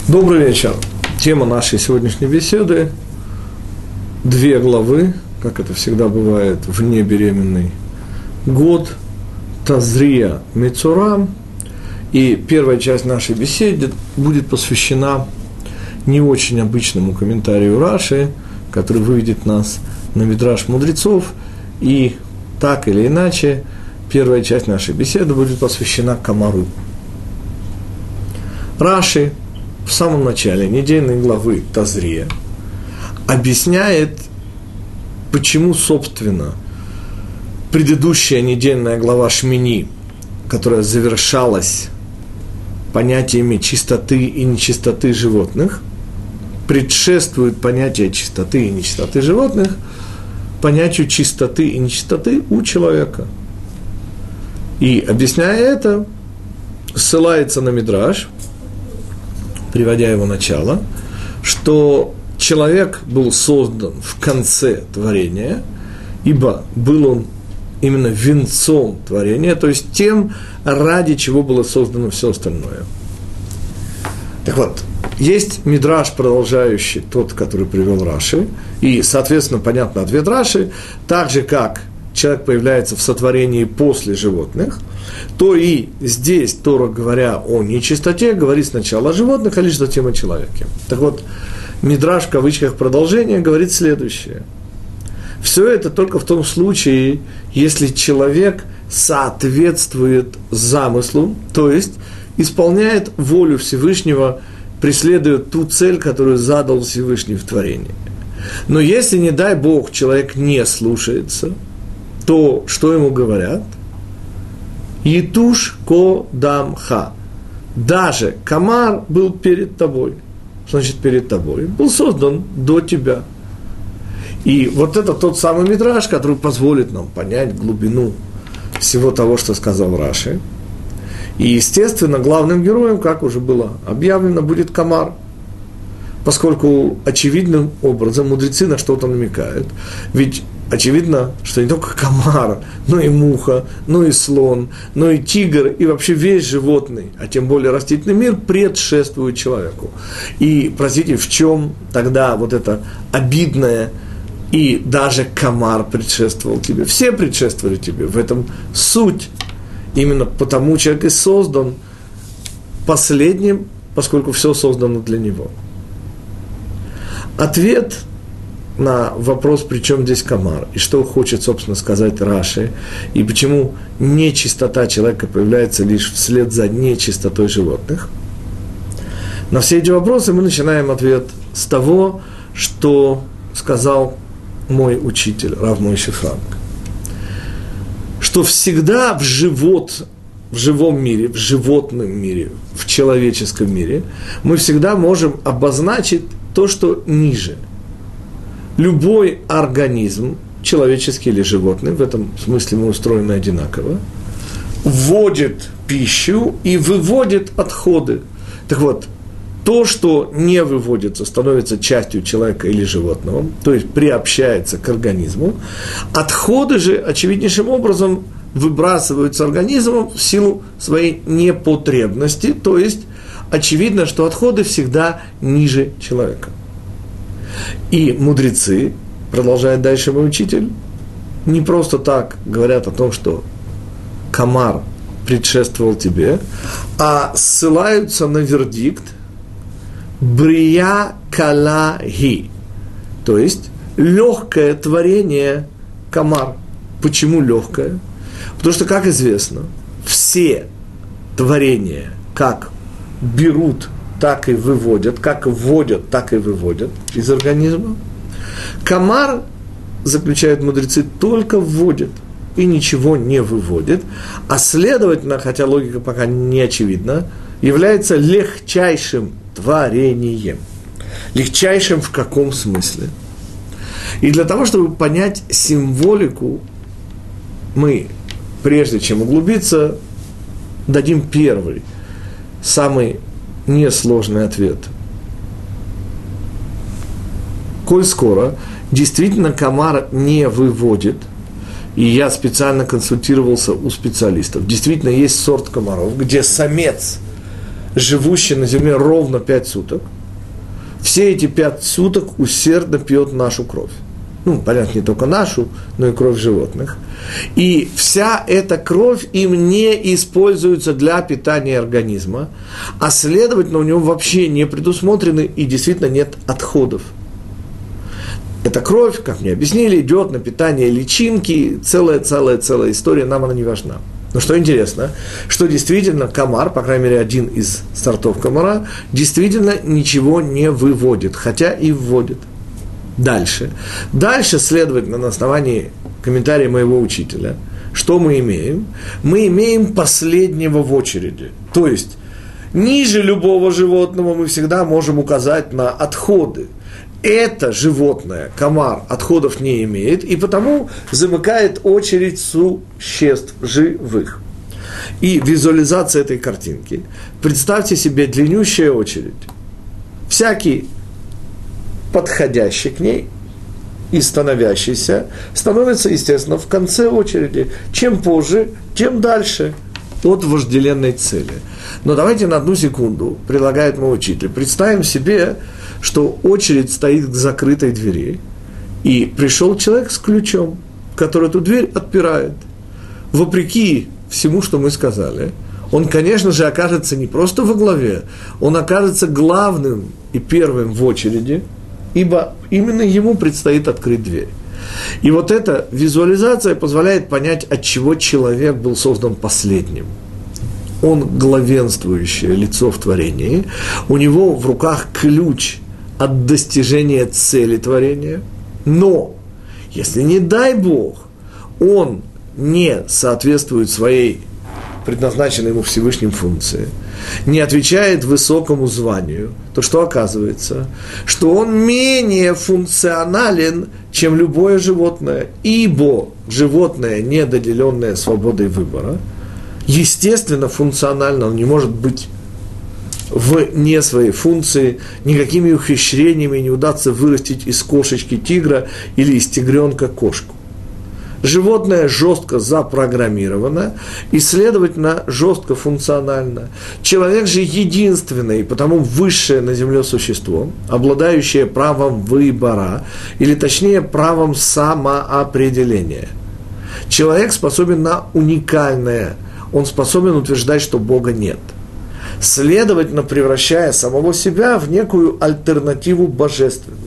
Добрый вечер. Тема нашей сегодняшней беседы – 2 главы, как это всегда бывает, вне беременный год, Тазрия Мецура. И первая часть нашей беседы будет посвящена не очень обычному комментарию Раши, который выведет нас на мидраш мудрецов. И так или иначе, первая часть нашей беседы будет посвящена Камару. Раши в самом начале недельной главы Тазрия объясняет, почему, собственно, предыдущая недельная глава Шмини, которая завершалась понятиями чистоты и нечистоты животных, предшествует понятие чистоты и нечистоты животных понятию чистоты и нечистоты у человека. И, объясняя это, ссылается на мидраш, приводя его начало, что человек был создан в конце творения, ибо был он именно венцом творения, то есть тем, ради чего было создано все остальное. Так вот, есть мидраш, продолжающий тот, который привел Раши, и, соответственно, понятно ответ Раши, так же, как человек появляется в сотворении после животных, то и здесь Тора, говоря о нечистоте, говорит сначала о животных, а лишь затем о человеке. Так вот, мидраш, в кавычках, продолжение, говорит следующее. Все это только в том случае, если человек соответствует замыслу, то есть исполняет волю Всевышнего, преследует ту цель, которую задал Всевышний в творении. Но если, не дай Бог, человек не слушается, то что ему говорят? Етуш ко дамха. Даже комар был перед тобой. Что значит перед тобой? Был создан до тебя. И вот это тот самый мидраш, который позволит нам понять глубину всего того, что сказал Раши. И, естественно, главным героем, как уже было объявлено, будет комар. Поскольку очевидным образом мудрецы на что-то намекают. Ведь очевидно, что не только комар, но и муха, но и слон, но и тигр, и вообще весь животный, а тем более растительный мир предшествует человеку. И, простите, в чем тогда вот это обидное, и даже комар предшествовал тебе, все предшествовали тебе, в этом суть. Именно потому человек и создан последним, поскольку все создано для него. Ответ на вопрос, при чем здесь комар, и что хочет, собственно, сказать Раши, и почему нечистота человека появляется лишь вслед за нечистотой животных. На все эти вопросы мы начинаем ответ с того, что сказал мой учитель, Рав Мойше Франк, что всегда в живом мире, в животном мире, в человеческом мире мы всегда можем обозначить то, что ниже. Любой организм, человеческий или животный, в этом смысле мы устроены одинаково, вводит пищу и выводит отходы. Так вот, то, что не выводится, становится частью человека или животного, то есть приобщается к организму, отходы же очевиднейшим образом выбрасываются организмом в силу своей непотребности, то есть очевидно, что отходы всегда ниже человека. И мудрецы, продолжает дальше мой учитель, не просто так говорят о том, что комар предшествовал тебе, а ссылаются на вердикт брия калаги, то есть легкое творение комар. Почему легкое? Потому что, как известно, все творения как берут, так и выводят, как вводят, так и выводят из организма. Комар, заключают мудрецы, только вводит и ничего не выводит, а следовательно, хотя логика пока не очевидна, является легчайшим творением. Легчайшим в каком смысле? И для того, чтобы понять символику, мы, прежде чем углубиться, дадим первый, самый несложный ответ. Коль скоро действительно комар не выводит, и я специально консультировался у специалистов, действительно есть сорт комаров, где самец живущий на земле ровно 5 суток, все эти 5 суток усердно пьет нашу кровь. Ну, понятно, не только нашу, но и кровь животных. И вся эта кровь им не используется для питания организма, а следовательно, у него вообще не предусмотрены и действительно нет отходов. Эта кровь, как мне объяснили, идет на питание личинки, целая история, нам она не важна. Но что интересно, что действительно комар, по крайней мере, один из сортов комара, действительно ничего не выводит, хотя и вводит. Дальше, следовательно, на основании комментария моего учителя, что мы имеем? Мы имеем последнего в очереди. То есть, ниже любого животного мы всегда можем указать на отходы. Это животное, комар, отходов не имеет, и потому замыкает очередь существ живых. И визуализация этой картинки. Представьте себе длиннющая очередь. Всякий подходящий к ней и становящийся становится, естественно, в конце очереди. Чем позже, тем дальше от вожделенной цели. Но давайте на одну секунду, предлагает мой учитель, представим себе, что очередь стоит к закрытой двери, и пришел человек с ключом, который эту дверь отпирает. Вопреки всему, что мы сказали, он, конечно же, окажется не просто во главе, он окажется главным и первым в очереди, ибо именно ему предстоит открыть дверь. И вот эта визуализация позволяет понять, от чего человек был создан последним. Он главенствующее лицо в творении, у него в руках ключ от достижения цели творения, но если, не дай Бог, он не соответствует своей предназначенной ему Всевышним функции, не отвечает высокому званию, то что оказывается? Что он менее функционален, чем любое животное, ибо животное, ненаделенное свободой выбора, естественно, функционально, он не может быть вне своей функции, никакими ухищрениями не удастся вырастить из кошечки тигра или из тигренка кошку. Животное жестко запрограммировано и, следовательно, жестко функционально. Человек же единственное, и потому высшее на земле существо, обладающее правом выбора, или точнее правом самоопределения. Человек способен на уникальное, он способен утверждать, что Бога нет. Следовательно, превращая самого себя в некую альтернативу божественному.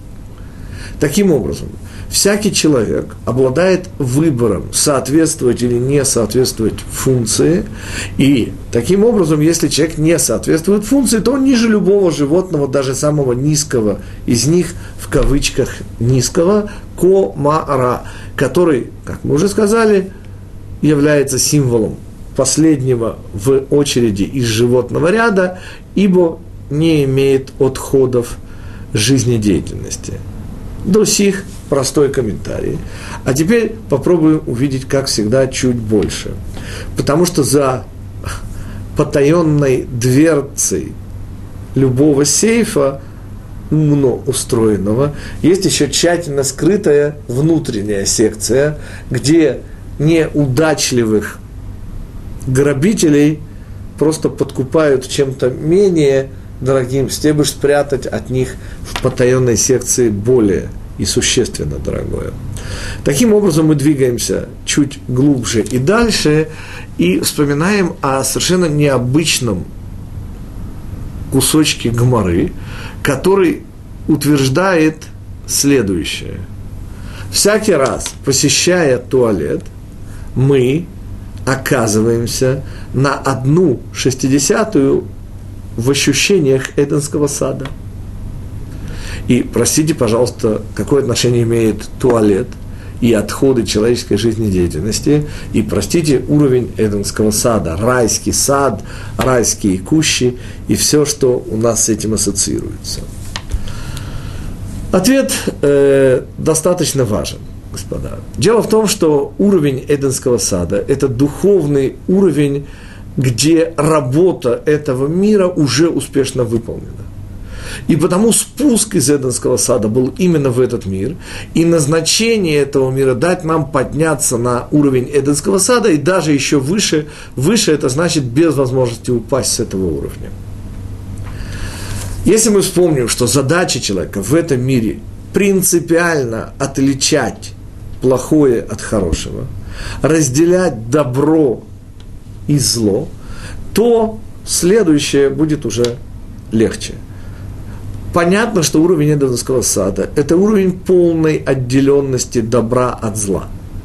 Таким образом, всякий человек обладает выбором, соответствовать или не соответствовать функции, и таким образом, если человек не соответствует функции, то он ниже любого животного, даже самого низкого из них, в кавычках низкого, комара, который, как мы уже сказали, является символом последнего в очереди из животного ряда, ибо не имеет отходов жизнедеятельности. До сих простой комментарий. А теперь попробуем увидеть, как всегда, чуть больше. Потому что за потаенной дверцей любого сейфа, умно устроенного, есть еще тщательно скрытая внутренняя секция, где неудачливых грабителей просто подкупают чем-то менее дорогим, чтобы спрятать от них в потаенной секции более и существенно дорогое. Таким образом, мы двигаемся чуть глубже и дальше, и вспоминаем о совершенно необычном кусочке Гемары, который утверждает следующее. Всякий раз, посещая туалет, мы оказываемся на 1/60 в ощущениях Эденского сада. И простите, пожалуйста, какое отношение имеет туалет и отходы человеческой жизнедеятельности, и простите, уровень Эденского сада, райский сад, райские кущи и все, что у нас с этим ассоциируется. Ответ достаточно важен, господа. Дело в том, что уровень Эденского сада – это духовный уровень, где работа этого мира уже успешно выполнена. И потому спуск из Эденского сада был именно в этот мир. И назначение этого мира дать нам подняться на уровень Эденского сада и даже еще выше. Выше это значит без возможности упасть с этого уровня. Если мы вспомним, что задача человека в этом мире принципиально отличать плохое от хорошего, разделять добро и зло, то следующее будет уже легче. Понятно, что уровень Эденского сада – это уровень полной отделенности добра от зла.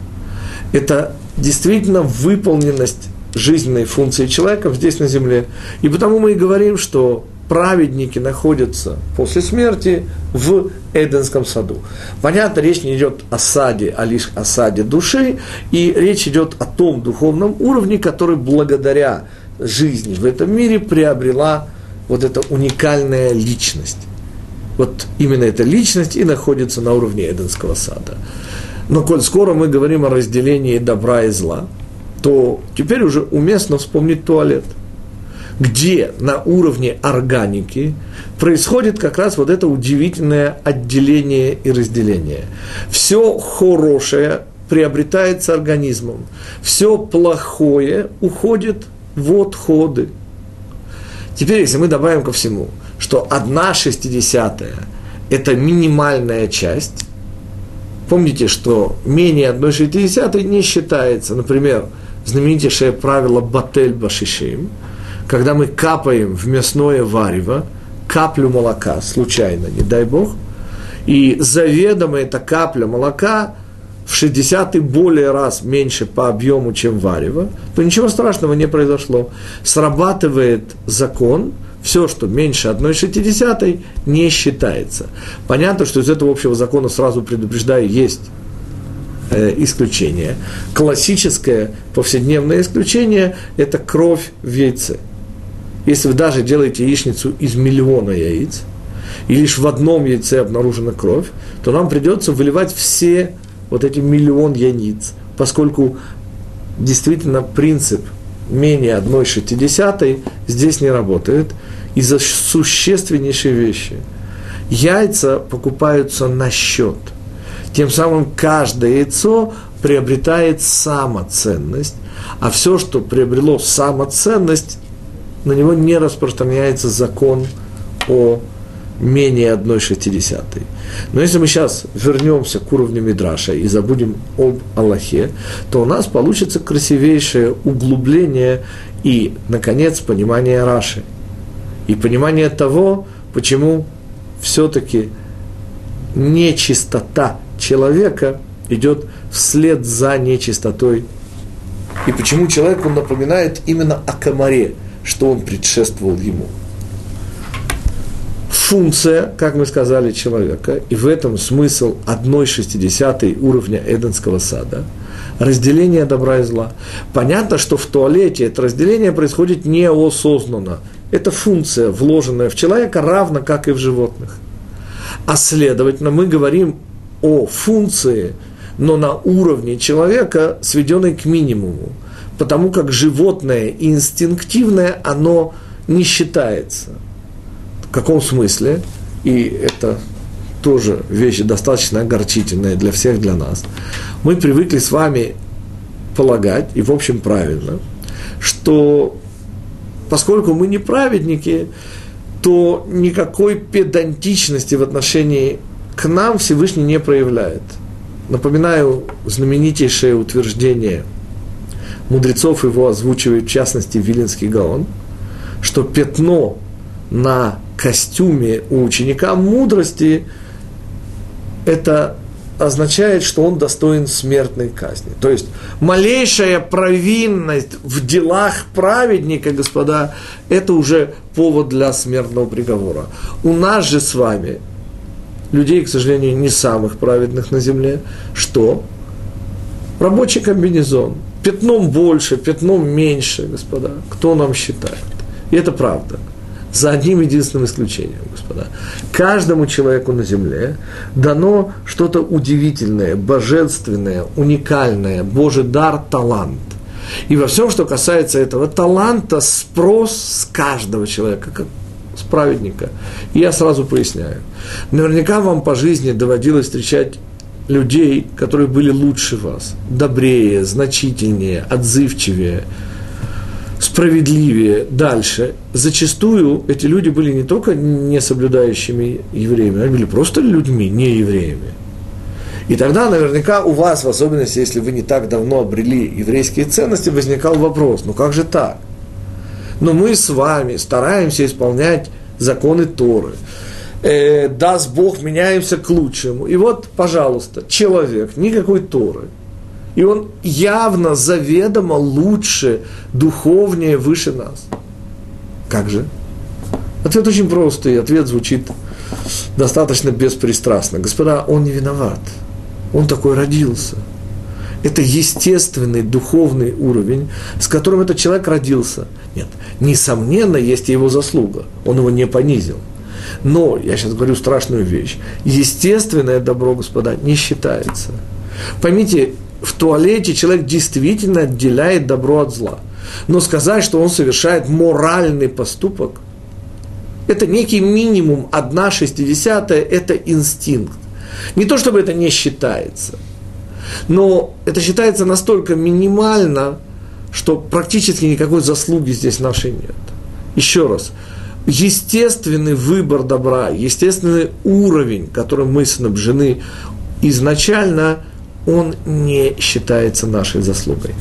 Это действительно выполненность жизненной функции человека здесь на земле. И потому мы и говорим, что праведники находятся после смерти в Эденском саду. Понятно, речь не идет о саде, а лишь о саде души, и речь идет о том духовном уровне, который благодаря жизни в этом мире приобрела вот эта уникальная личность. Вот именно эта личность и находится на уровне Эденского сада. Но коль скоро мы говорим о разделении добра и зла, то теперь уже уместно вспомнить туалет, где на уровне органики происходит как раз вот это удивительное отделение и разделение. Все хорошее приобретается организмом, все плохое уходит в отходы. Теперь, если мы добавим ко всему, что 1/60 – это минимальная часть, помните, что менее 1/60 не считается, например, знаменитейшее правило «батель башишим», когда мы капаем в мясное варево каплю молока, случайно, не дай Бог, и заведомо эта капля молока в 60 и более раз меньше по объему, чем варево, то ничего страшного не произошло. Срабатывает закон, все, что меньше 1/60, не считается. Понятно, что из этого общего закона, сразу предупреждаю, есть исключение. Классическое повседневное исключение – это кровь в яйце. Если вы даже делаете яичницу из 1 000 000 яиц, и лишь в одном яйце обнаружена кровь, то нам придется выливать все вот эти 1 000 000 яиц, поскольку действительно принцип менее 1/60 здесь не работает из-за существеннейшей вещи. Яйца покупаются на счет. Тем самым каждое яйцо приобретает самоценность, а все, что приобрело самоценность, на него не распространяется закон о менее 1/60. Но если мы сейчас вернемся к уровню Мидраша и забудем об Аллахе, то у нас получится красивейшее углубление и, наконец, понимание Раши. И понимание того, почему все-таки нечистота человека идет вслед за нечистотой. И почему человеку напоминает именно о комаре, что он предшествовал ему. Функция, как мы сказали, человека, и в этом смысл 1/60 уровня Эденского сада, разделение добра и зла. Понятно, что в туалете это разделение происходит неосознанно. Это функция, вложенная в человека, равно как и в животных. А следовательно, мы говорим о функции, но на уровне человека, сведенной к минимуму. Потому как животное инстинктивное, оно не считается. В каком смысле? И это тоже вещь достаточно огорчительная для всех, для нас. Мы привыкли с вами полагать, и в общем правильно, что поскольку мы не праведники, то никакой педантичности в отношении к нам Всевышний не проявляет. Напоминаю знаменитейшее утверждение мудрецов, его озвучивает в частности Вилинский Гаон, что пятно на костюме у ученика мудрости это означает, что он достоин смертной казни. То есть малейшая провинность в делах праведника, господа, это уже повод для смертного приговора. У нас же с вами, людей, к сожалению, не самых праведных на земле, что? Рабочий комбинезон. Пятном больше, пятном меньше, господа. Кто нам считает? И это правда. За одним единственным исключением, господа. Каждому человеку на земле дано что-то удивительное, божественное, уникальное, Божий дар, талант. И во всем, что касается этого таланта, спрос с каждого человека, праведника. И я сразу поясняю. Наверняка вам по жизни доводилось встречать людей, которые были лучше вас, добрее, значительнее, отзывчивее, справедливее, дальше. Зачастую эти люди были не только не соблюдающими евреями, они были просто людьми, не евреями. И тогда наверняка у вас, в особенности, если вы не так давно обрели еврейские ценности, возникал вопрос, ну как же так? Но мы с вами стараемся исполнять законы Торы. Даст Бог, меняемся к лучшему. И вот, пожалуйста, человек, никакой Торы. И он явно, заведомо лучше, духовнее, выше нас. Как же? Ответ очень простой, ответ звучит достаточно беспристрастно. Господа, он не виноват. Он такой родился. Это естественный духовный уровень, с которым этот человек родился. Нет, несомненно, есть и его заслуга. Он его не понизил. Но, я сейчас говорю страшную вещь, естественное добро, господа, не считается. Поймите, в туалете человек действительно отделяет добро от зла. Но сказать, что он совершает моральный поступок, это некий минимум, 1/60, это инстинкт. Не то, чтобы это не считается, но это считается настолько минимально, что практически никакой заслуги здесь нашей нет. Еще раз, естественный выбор добра, естественный уровень, которым мы снабжены изначально, он не считается нашей заслугой.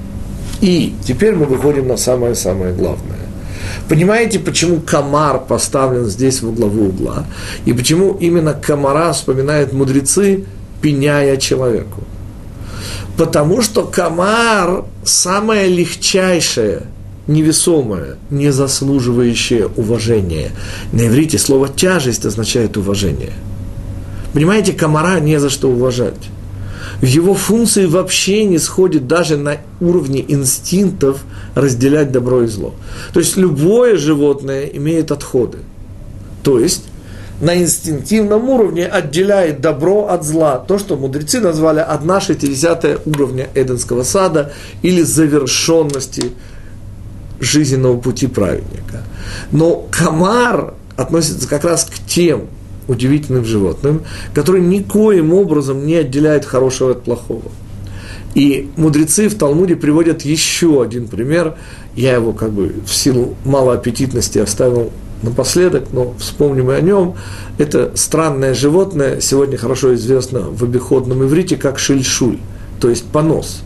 И теперь мы выходим на самое-самое главное. Понимаете, почему комар поставлен здесь во главу угла? И почему именно комара вспоминают мудрецы, пеняя человеку? Потому что комар самое легчайшее, невесомое, не заслуживающее уважения. На иврите слово «тяжесть» означает уважение. Понимаете, комара не за что уважать. Его функции вообще не сходят даже на уровне инстинктов разделять добро и зло. То есть любое животное имеет отходы. То есть на инстинктивном уровне отделяет добро от зла. То, что мудрецы назвали 1/60 уровня Эденского сада или завершенности жизненного пути праведника. Но комар относится как раз к тем удивительным животным, которые никоим образом не отделяют хорошего от плохого. И мудрецы в Талмуде приводят еще один пример. Я его как бы в силу малоаппетитности оставил напоследок, но вспомним и о нем. Это странное животное, сегодня хорошо известно в обиходном иврите, как шильшуль, то есть понос.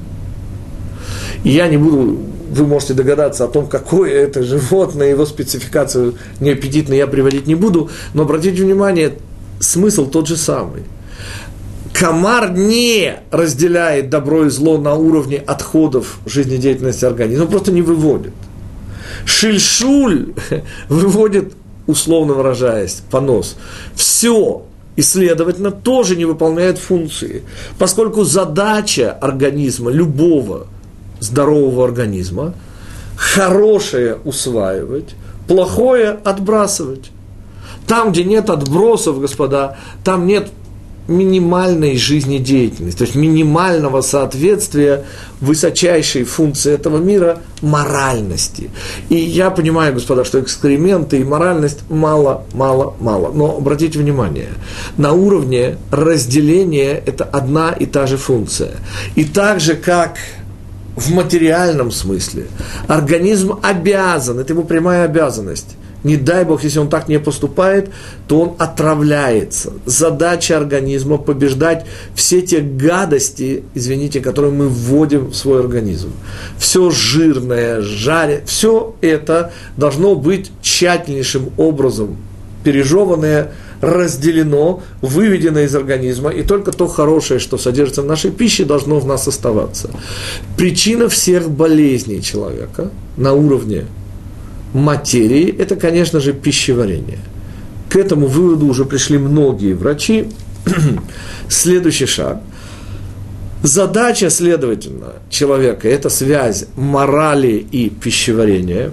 И я не буду, вы можете догадаться о том, какое это животное, его спецификацию неаппетитно я приводить не буду, но обратите внимание, смысл тот же самый. Комар не разделяет добро и зло на уровне отходов жизнедеятельности организма, он просто не выводит. Шильшуль выводит, условно выражаясь, понос. Все, и, следовательно, тоже не выполняет функции, поскольку задача организма, любого здорового организма, хорошее усваивать, плохое отбрасывать. Там, где нет отбросов, господа, там нет минимальной жизнедеятельности, то есть минимального соответствия высочайшей функции этого мира моральности. И я понимаю, господа, что экскременты и моральность мало. Но обратите внимание, на уровне разделения это одна и та же функция. И так же, как в материальном смысле организм обязан, это его прямая обязанность. Не дай Бог, если он так не поступает, то он отравляется. Задача организма – побеждать все те гадости, извините, которые мы вводим в свой организм. Все жирное, все это должно быть тщательнейшим образом пережеванное, разделено, выведено из организма, и только то хорошее, что содержится в нашей пище, должно в нас оставаться. Причина всех болезней человека на уровне материи – это, конечно же, пищеварение. К этому выводу уже пришли многие врачи. Следующий шаг. Задача, следовательно, человека – это связь морали и пищеварения,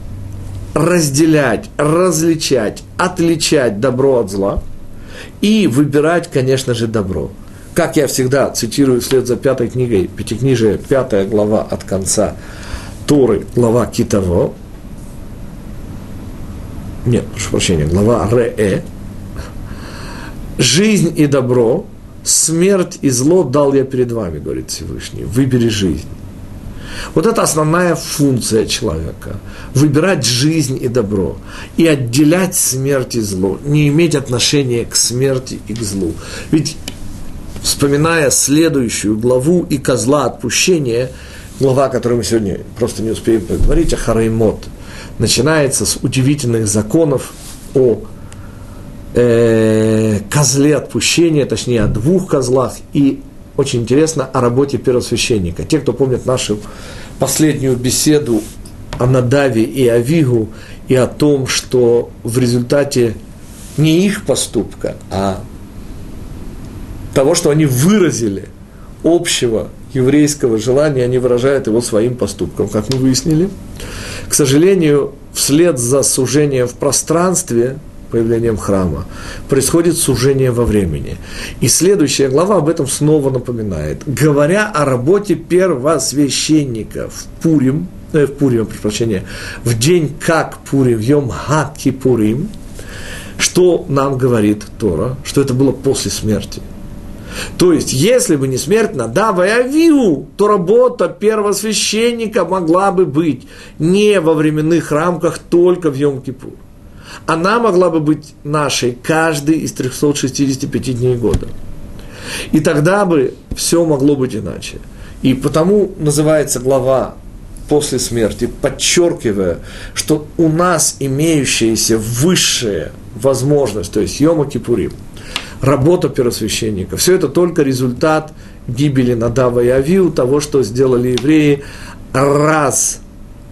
разделять, различать, отличать добро от зла и выбирать, конечно же, добро. Как я всегда цитирую вслед за 5 книгой, Пятикнижие, 5 глава от конца Торы, глава Китово. Нет, прошу прощения, глава Ре. «Жизнь и добро, смерть и зло дал я перед вами, говорит Всевышний, выбери жизнь». Вот это основная функция человека – выбирать жизнь и добро, и отделять смерть и зло, не иметь отношения к смерти и к злу. Ведь, вспоминая следующую главу и козла отпущения, глава, о которой мы сегодня просто не успеем поговорить, Ахарей Мот, начинается с удивительных законов о козле отпущения, точнее, о двух козлах, и очень интересно о работе первосвященника. Те, кто помнит нашу последнюю беседу о Надаве и Авигу, и о том, что в результате не их поступка, а того, что они выразили общего еврейского желания, они выражают его своим поступком, как мы выяснили. К сожалению, вслед за сужением в пространстве, появлением храма, происходит сужение во времени. И следующая глава об этом снова напоминает. Говоря о работе первосвященника в день как Пурим, в Йом ха-Кипурим, что нам говорит Тора? Что это было после смерти. То есть, если бы не смерть Надава и Авигу, то работа первосвященника могла бы быть не во временных рамках, только в Йом-Кипур. Она могла бы быть нашей каждый из 365 дней года. И тогда бы все могло быть иначе. И потому называется глава «После смерти», подчеркивая, что у нас имеющаяся высшая возможность, то есть Йом-Кипурим, работа первосвященника, все это только результат гибели Надава и Авигу, того, что сделали евреи, раз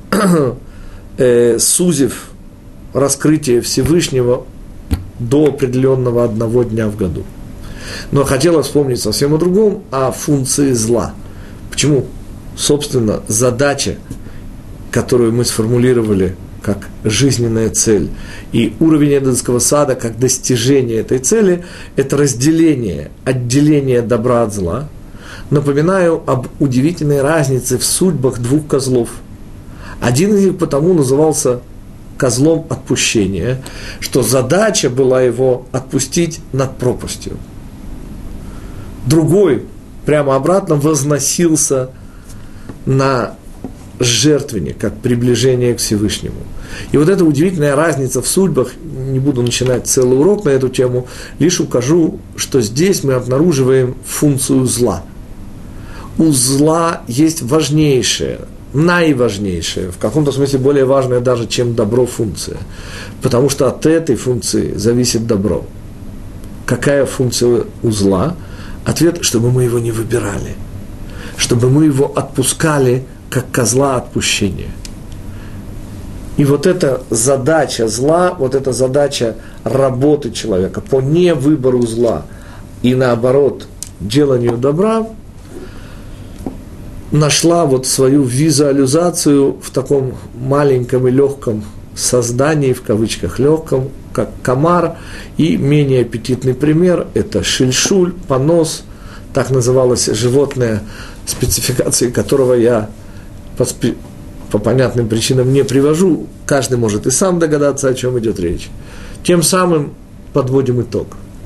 сузив раскрытие Всевышнего до определенного одного дня в году. Но хотела вспомнить совсем о другом, о функции зла. Почему? Собственно, задача, которую мы сформулировали как жизненная цель, и уровень Эденского сада как достижение этой цели, это разделение, отделение добра от зла. Напоминаю об удивительной разнице в судьбах двух козлов. Один из них потому назывался козлом отпущения, что задача была его отпустить над пропастью. Другой, прямо обратно, возносился на жертвенник, как приближение к Всевышнему. И вот эта удивительная разница в судьбах, не буду начинать целый урок на эту тему, лишь укажу, что здесь мы обнаруживаем функцию зла. У зла есть важнейшая, наиважнейшая, в каком-то смысле более важная даже, чем добро функция. Потому что от этой функции зависит добро. Какая функция у зла? Ответ, чтобы мы его не выбирали. Чтобы мы его отпускали, как козла отпущения. И вот эта задача зла, вот эта задача работы человека по невыбору зла и наоборот деланию добра, нашла вот свою визуализацию в таком маленьком и легком создании, в кавычках легком, как комар, и менее аппетитный пример – это шильшуль, понос, так называлось животное, спецификации которого я по понятным причинам не привожу, каждый может и сам догадаться, о чем идет речь. Тем самым подводим итог.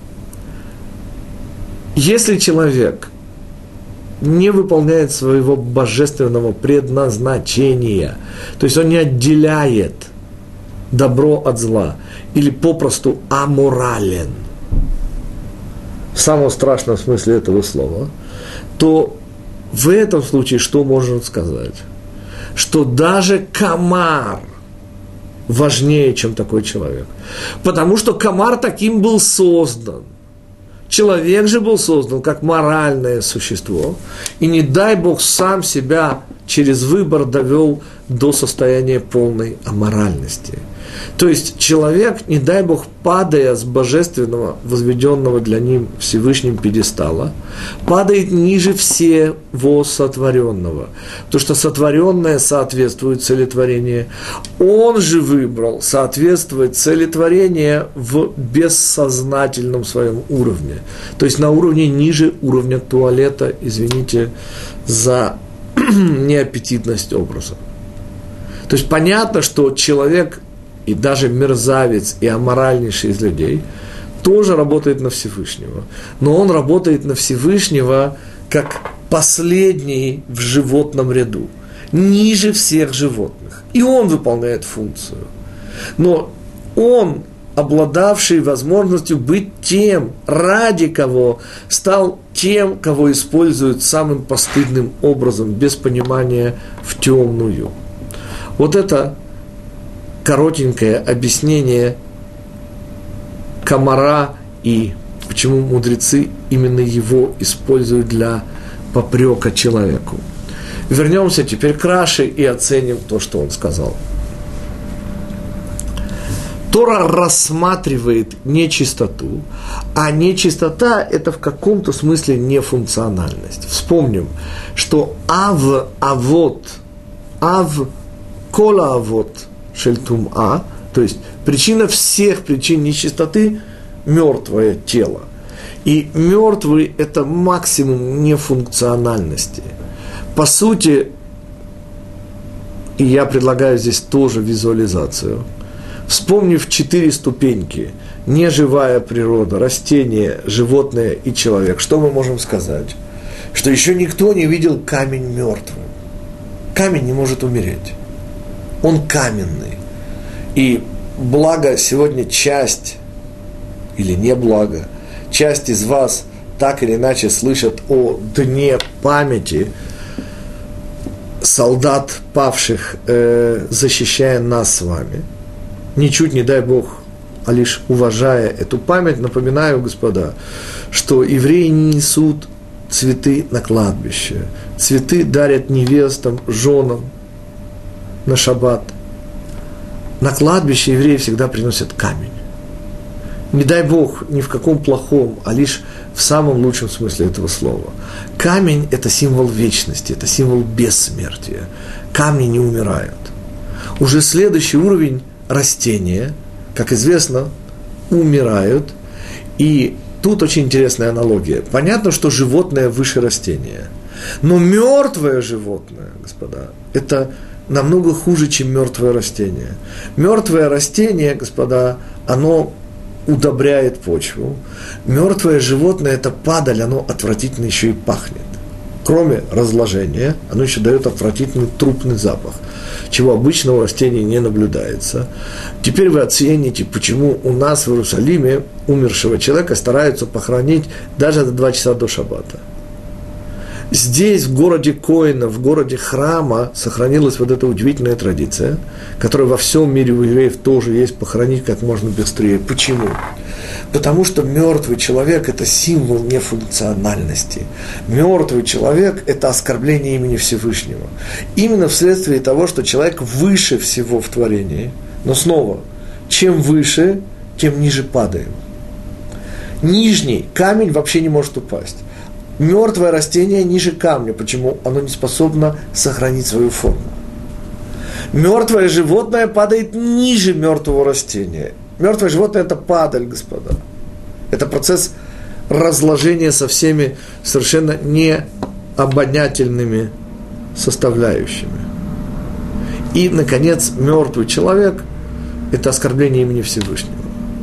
Если человек не выполняет своего божественного предназначения, то есть он не отделяет добро от зла, или попросту аморален, в самом страшном смысле этого слова, то в этом случае что можно сказать? Что даже комар важнее, чем такой человек. Потому что комар таким был создан. Человек же был создан как моральное существо, и не дай Бог сам себя через выбор довел до состояния полной аморальности. То есть человек, не дай Бог, падая с божественного, возведенного для ним Всевышним пьедестала, падает ниже всего сотворенного. Потому что сотворенное соответствует цели творения. Он же выбрал соответствовать цели творения в бессознательном своем уровне. То есть на уровне ниже уровня туалета, извините за неаппетитность образа. То есть понятно, что человек и даже мерзавец и аморальнейший из людей тоже работает на Всевышнего. Но он работает на Всевышнего как последний в животном ряду, ниже всех животных. И он выполняет функцию. Но он, обладавший возможностью быть тем, ради кого стал тем, кого используют самым постыдным образом, без понимания, в темную. Вот это коротенькое объяснение комара и почему мудрецы именно его используют для попрека человеку. Вернемся теперь к Раши и оценим то, что он сказал. Тора рассматривает нечистоту, а нечистота – это в каком-то смысле нефункциональность. Вспомним, что авот, кола авот шельтум то есть причина всех причин нечистоты – мертвое тело. И мертвый – это максимум нефункциональности. По сути, и я предлагаю здесь тоже визуализацию, вспомнив 4 ступеньки – неживая природа, растение, животное и человек, что мы можем сказать? Что еще никто не видел камень мертвым. Камень не может умереть. Он каменный. И благо сегодня часть, или не благо, часть из вас так или иначе слышат о дне памяти солдат павших, защищая нас с вами. Ничуть не дай Бог, а лишь уважая эту память, напоминаю, господа, что евреи не несут цветы на кладбище. Цветы дарят невестам, женам на шаббат. На кладбище евреи всегда приносят камень. Не дай Бог, ни в каком плохом, а лишь в самом лучшем смысле этого слова. Камень – это символ вечности, это символ бессмертия. Камни не умирают. Уже следующий уровень – растения, как известно, умирают. И тут очень интересная аналогия. Понятно, что животное выше растения. Но мертвое животное, господа, это намного хуже, чем мертвое растение. Мертвое растение, господа, оно удобряет почву. Мертвое животное – это падаль, оно отвратительно еще и пахнет. Кроме разложения, оно еще дает отвратительный трупный запах, чего обычно у растений не наблюдается. Теперь вы оцените, почему у нас в Иерусалиме умершего человека стараются похоронить даже за 2 часа до шаббата. Здесь, в городе Коина, в городе храма, сохранилась вот эта удивительная традиция, которая во всем мире у евреев тоже есть, похоронить как можно быстрее. Почему? Потому что мертвый человек – это символ нефункциональности. Мертвый человек – это оскорбление имени Всевышнего. Именно вследствие того, что человек выше всего в творении. Но снова, чем выше, тем ниже падаем. Нижний камень вообще не может упасть. Мертвое растение ниже камня. Почему? Оно не способно сохранить свою форму. Мертвое животное падает ниже мертвого растения. Мертвое животное – это падаль, господа. Это процесс разложения со всеми совершенно необонятельными составляющими. И, наконец, мертвый человек – это оскорбление имени Всевышнего.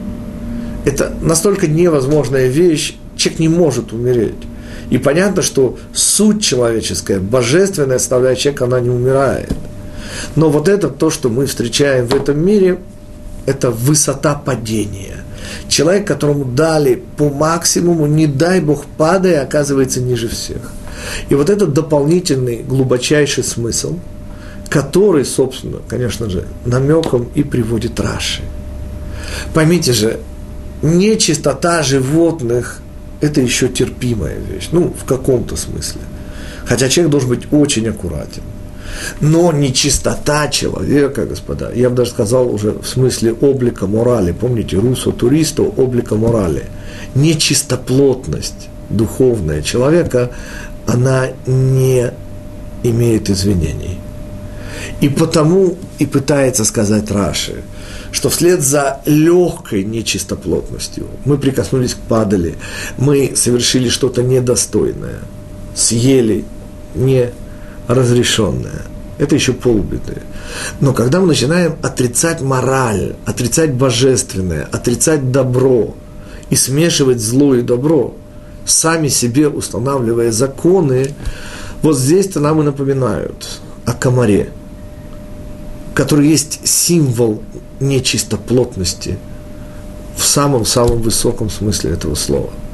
Это настолько невозможная вещь, человек не может умереть. И понятно, что суть человеческая, божественная составляющая человека, она не умирает. Но вот это то, что мы встречаем в этом мире, это высота падения. Человек, которому дали по максимуму, не дай Бог, падая, оказывается ниже всех. И вот этот дополнительный, глубочайший смысл, который, собственно, конечно же, намеком и приводит Раши. Поймите же, нечистота животных – это еще терпимая вещь, в каком-то смысле. Хотя человек должен быть очень аккуратен. Но нечистота человека, господа, я бы даже сказал уже в смысле облика морали, помните, русо туристо, облика морали, нечистоплотность духовная человека, она не имеет извинений. И потому и пытается сказать Раши, что вслед за легкой нечистоплотностью мы прикоснулись к падали, мы совершили что-то недостойное, съели неразрешенное. это еще полбеды. Но когда мы начинаем отрицать мораль, отрицать божественное, отрицать добро и смешивать зло и добро, сами себе устанавливая законы, вот здесь-то нам и напоминают о комаре, который есть символ нечистоплотности в самом-самом высоком смысле этого слова.